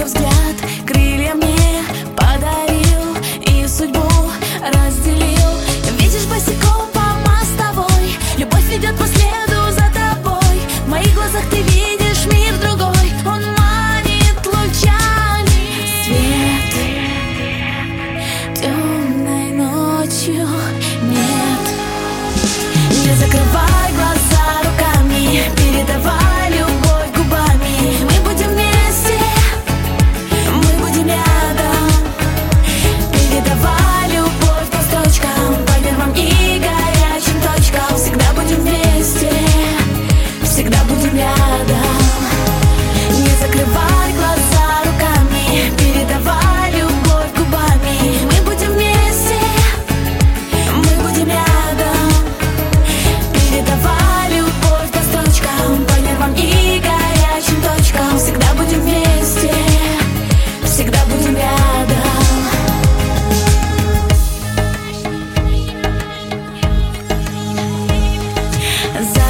взгляд крылья мне подарил и судьбу разделил. Видишь босиком по мостовой, любовь ведет по следу за тобой. В моих глазах ты видишь мир другой, он манит лучами. Свет темной ночью нет. Не закрывай глаза руками, передавай любовь губами. Мы будем вместе, мы будем рядом. Передавай любовь по строчкам, по нервам и горячим точкам. Всегда будем вместе, всегда будем рядом. Не закрывай глаза руками, передавай любовь губами. Мы будем вместе, мы будем рядом. Передавай любовь по строчкам, по нервам и горячим точкам. Всегда будем вместе, всегда будем рядом. За